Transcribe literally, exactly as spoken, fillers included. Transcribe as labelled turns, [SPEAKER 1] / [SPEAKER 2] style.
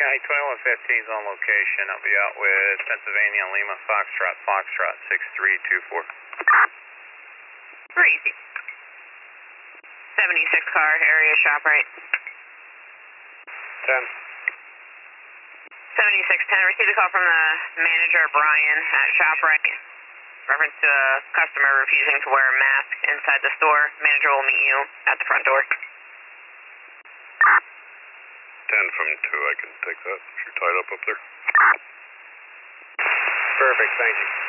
[SPEAKER 1] County twenty-one fifteen is on location. I'll be out with Pennsylvania Lima Foxtrot, Foxtrot six three two four.
[SPEAKER 2] Very easy. seventy-six car, area shop right.
[SPEAKER 1] ten.
[SPEAKER 2] seventy-six ten, received a call from the manager, Brian, at ShopRite. Reference to a customer refusing to wear a mask inside the store. Manager will meet you at the front door.
[SPEAKER 3] ten from two, I can take that. You're tied up up there.
[SPEAKER 1] Perfect, thank you.